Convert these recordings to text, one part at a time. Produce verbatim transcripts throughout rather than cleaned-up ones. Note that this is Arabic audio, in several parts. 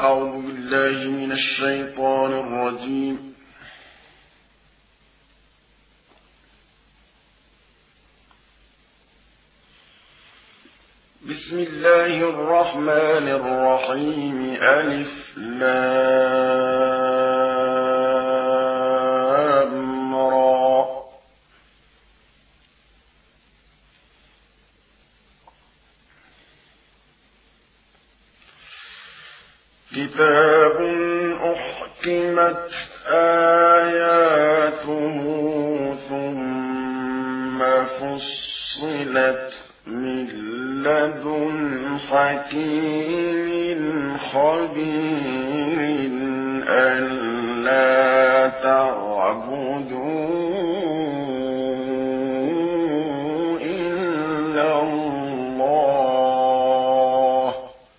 أعوذ بالله من الشيطان الرجيم. بسم الله الرحمن الرحيم. ألف لام را. كتاب أحكمت آياته ثم فصلت من لدن حكيم خبير ألا تعبدوا إلا الله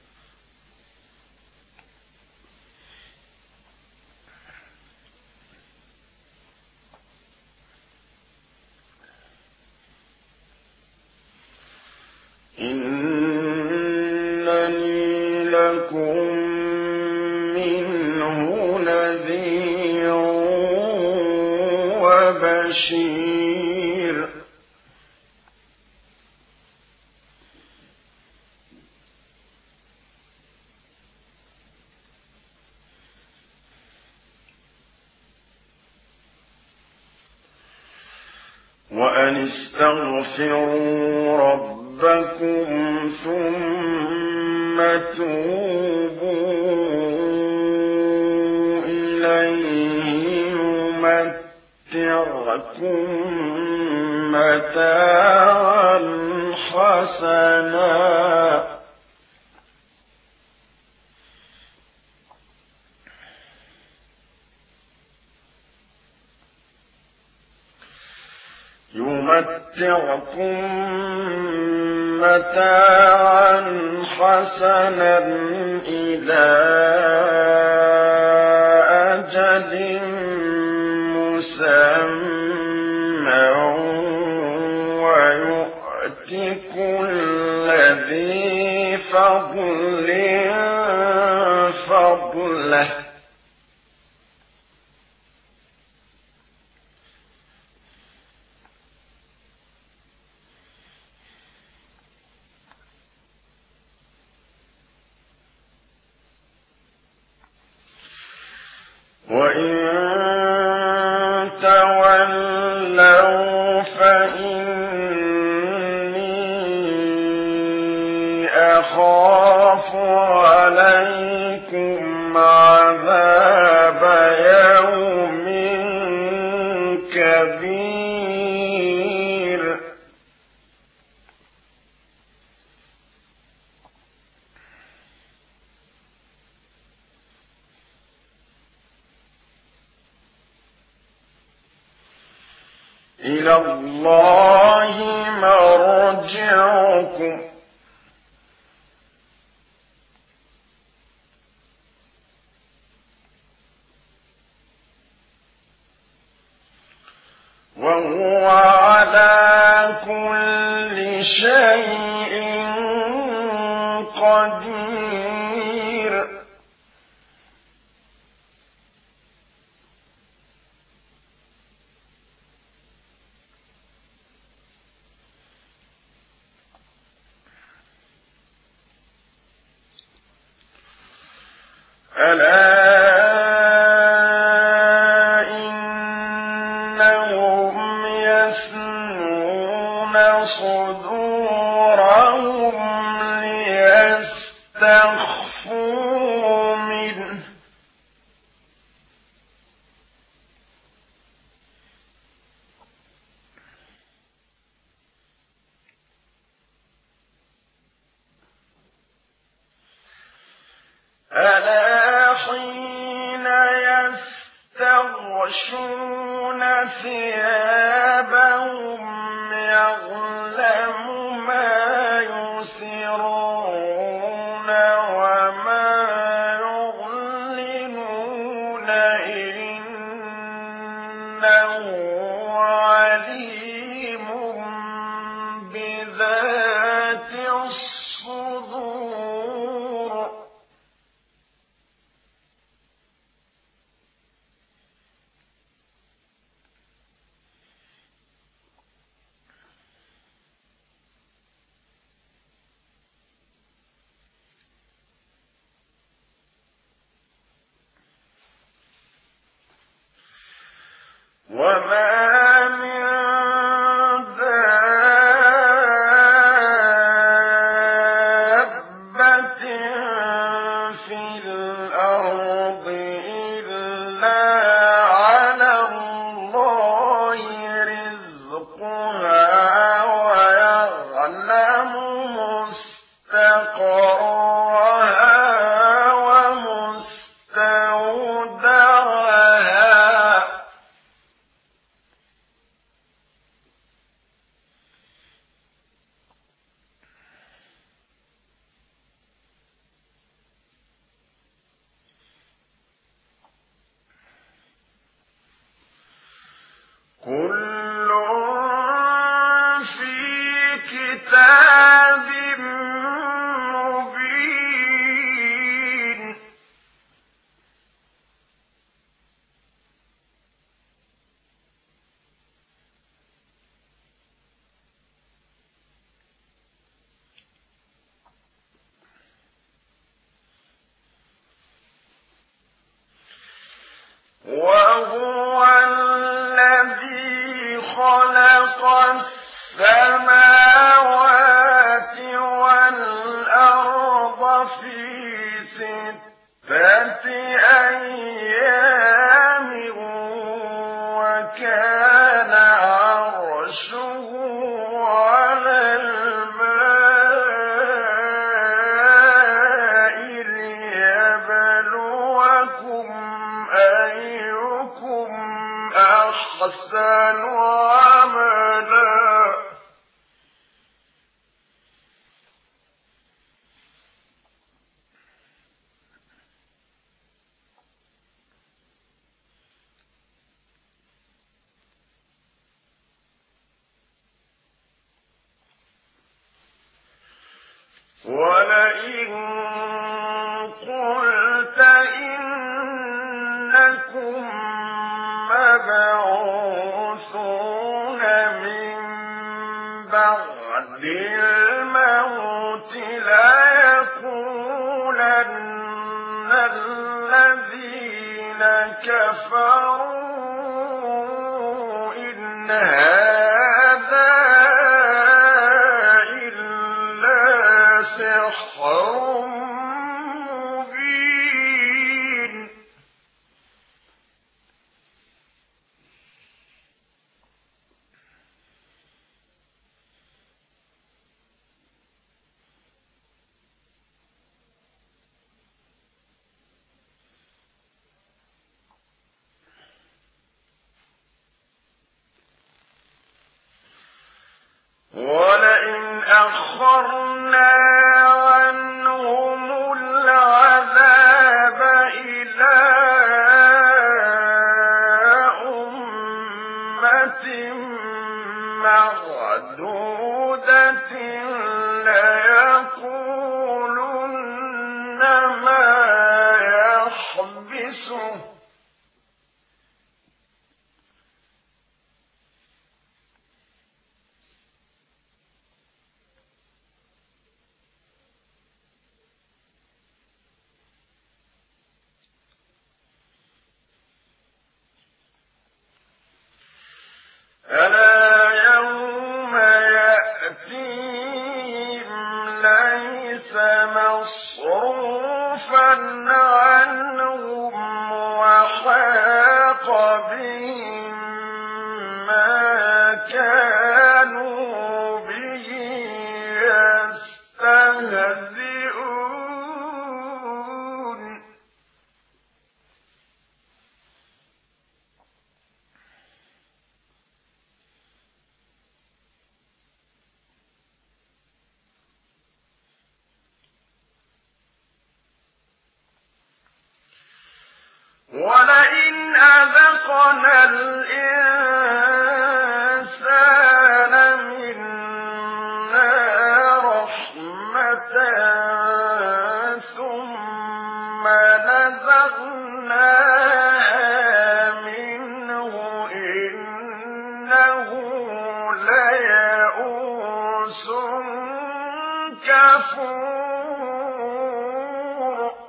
إنني لكم منه نذير وبشير. وأن استغفروا ربكم ربكم ثم توبوا إليه يمتعكم متاعا حسنا يمتعكم متاعا حسنا إلى أجل مسمى ويؤت كل ذي فضل فضله وإن تولوا فإني أخاف عليكم عذاب يوم كبير. إلى الله مرجعكم وهو على كل شيء قدير. ألا إنهم يثنون صدورهم ليستخفوا منه ألا حين يستغشون ثيابهم يعلم ما يسرون وما يعلنون إنه عليم بذات الصدور. وما من دابة في الأرض إلا على الله رزقها ويعلم مستقرها ومستودعها كل في كتاب مبين وهو الذي خلق السماوات والأرض في ستة أيام وكان عرشه على الماء ليبلوكم أيكم أحسن عملا ولئن قلت إنكم مبعوثون من بعد الموت ليقولن الذين كفروا إن هذا إلا سحر مبين ولئن أخرنا عنهم العذاب إلى أمة معدودة ليقولن ما يحبسه ألا يوم يأتيهم ليس مصروفا عنهم وحاق بهم ما كانوا به يستهزئون ولئن أذقنا الإنسان منا رحمة ثم نزعناها منه إنه ليئوس كفور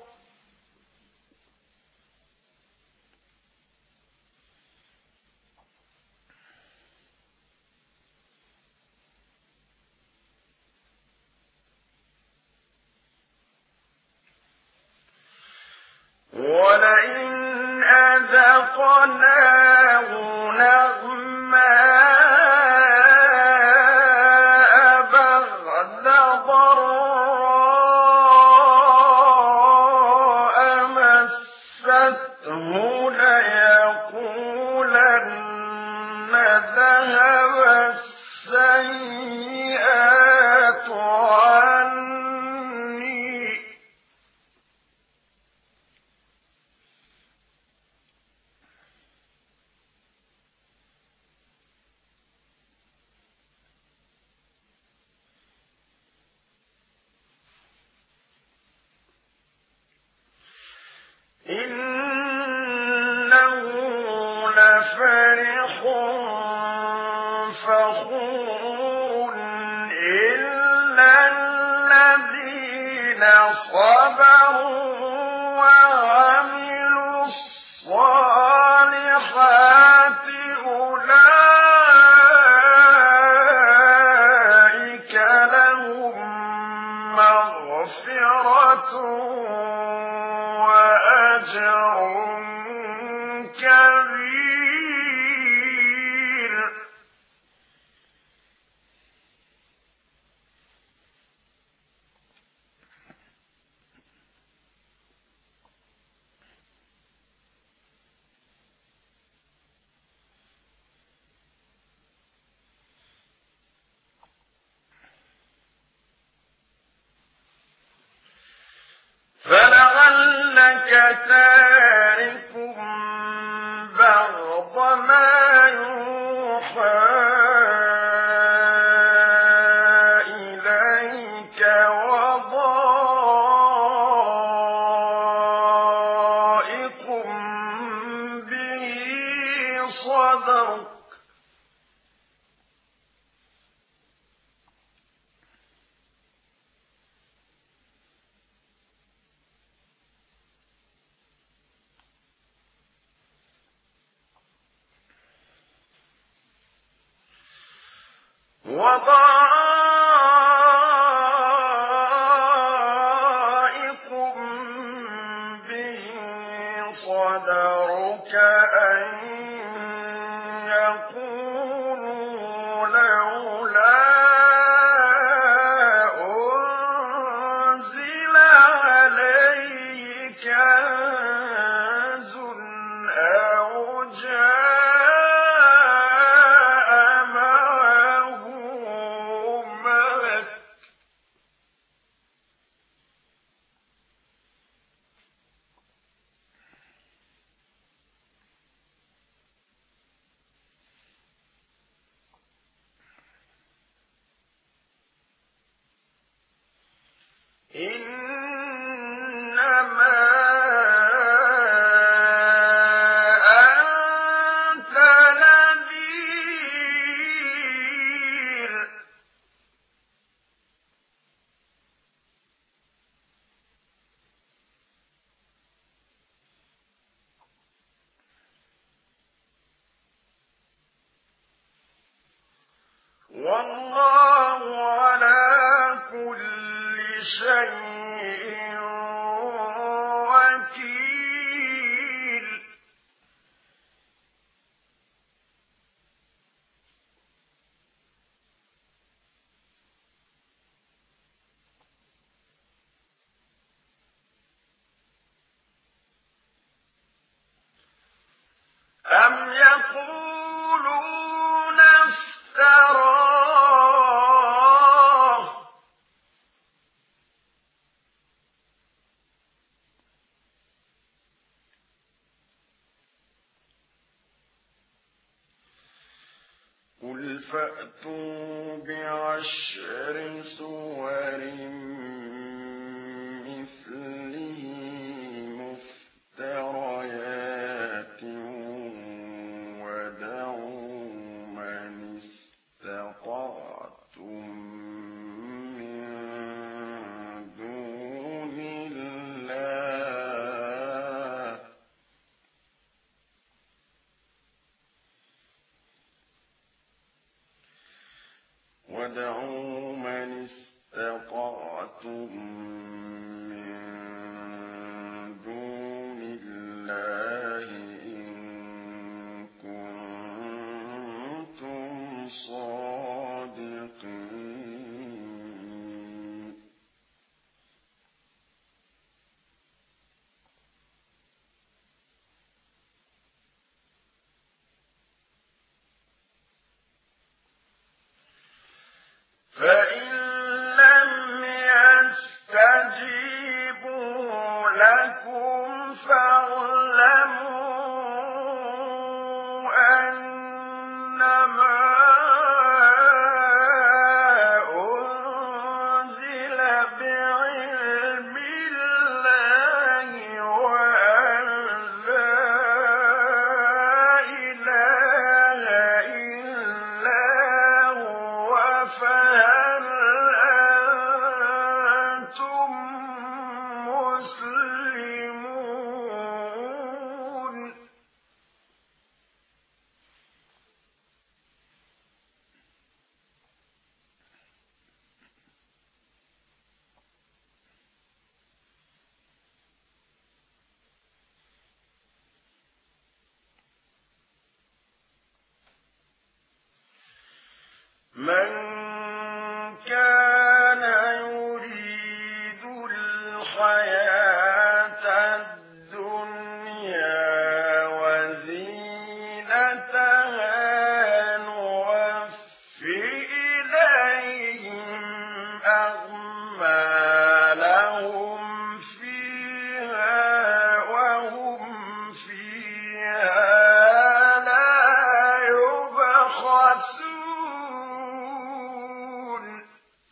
ولئن أذقناه نعماء بعد ضراء مسته ليقولن ذهب السيئات عني إنه لفرح فخور إلا الذين صبروا وعملوا الصالحات أولئك لهم مغفرة وأجر كبير. فلعلك تارك بعض ما يوحى إليك وضائق به صدرك وضائق به صدرك أن يقولوا لولا أنزل عليه كنز أو جاء معه ملك إنما أنت نذير والله على كل شيء وكيل. أم يقولون افتراه قل فأتوا بعشر سور مثله مفتريات ودعوا من استطعتم من دون الله ودعوا من استطعتم من دون لكم فاعلموا أنما أنزل بعلم الله وأن لا إله إلا هو فهل أنتم مسلمون من كان يريد الحياة الدنيا وزينتها نوف إليهم أعمالهم فيها وهم فيها لا يبخسون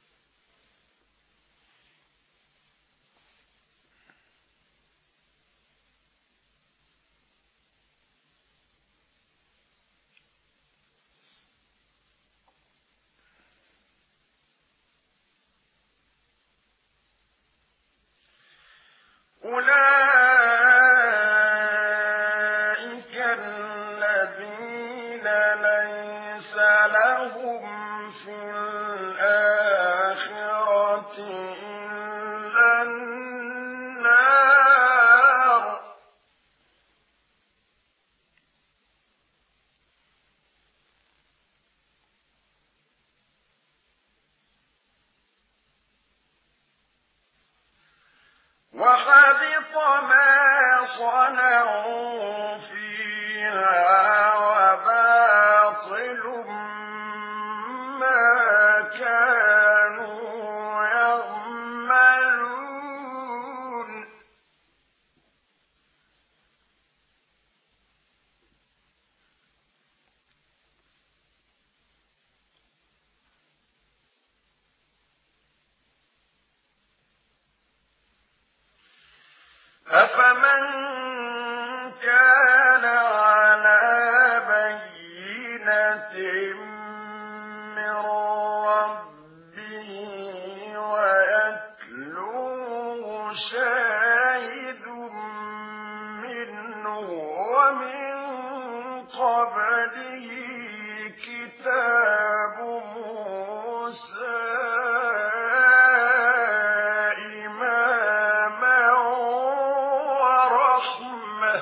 أولئك الذين ليس لهم في الآخرة إلا النار وحبط ما صنعوا فيها وباطل ما كانوا يعملون أفمن كان على بينة من ربه ويتلوه شاهد منه ومن قبله كتاب موسى إماما ورحمة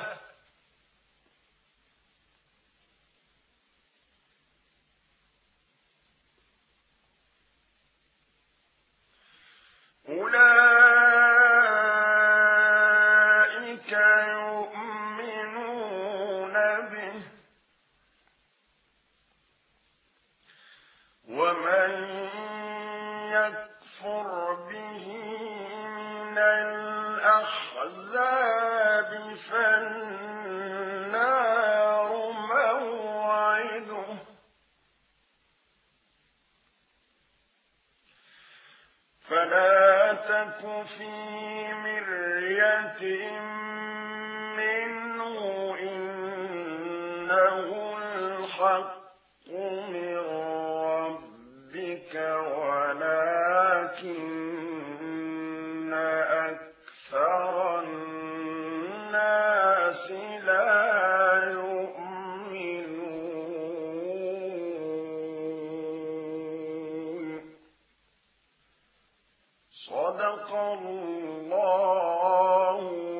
أولئك يؤمنون به ومن يكفر به من الأحزاب فالنار موعده فلا تك في مرية منه إنه الحق من ربك ولكن أكثر الناس لا يؤمنون صدق الله